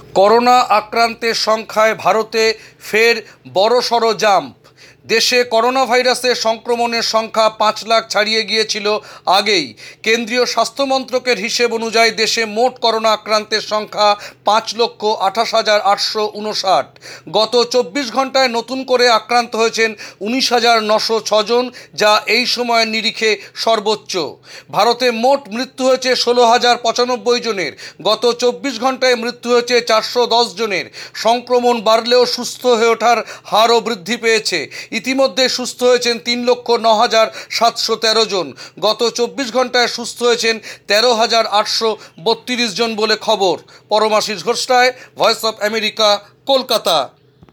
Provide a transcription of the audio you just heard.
Corona আক্রান্তের সংখ্যায় ভারতে ফের বড়সড় জাম্প। দেশে করোনা ভাইরাসের সংক্রমণের সংখ্যা 5 লাখ ছাড়িয়ে গিয়েছিল আগেই। কেন্দ্রীয় স্বাস্থ্য মন্ত্রকের হিসেব অনুযায়ী দেশে মোট করোনা আক্রান্তের সংখ্যা 5,28,859। গত 24 ঘন্টায় নতুন করে আক্রান্ত হয়েছেন 19,906 জন, যা এই সময়ের নিরিখে সর্বোচ্চ। ভারতে মোট মৃত্যু হয়েছে 16,095 জনের। গত 24 ঘন্টায় মৃত্যু হয়েছে 410 জনের। সংক্রমণ বাড়লেও সুস্থ হয়ে ওঠার হারও বৃদ্ধি পেয়েছে। ইতিমধ্যে সুস্থ হয়েছেন 3,09,713 জন। গত 24 ঘন্টায় সুস্থ হয়েছেন 13,832 জন বলে খবর। Paramashish Ghosh, voice of America, Kolkata.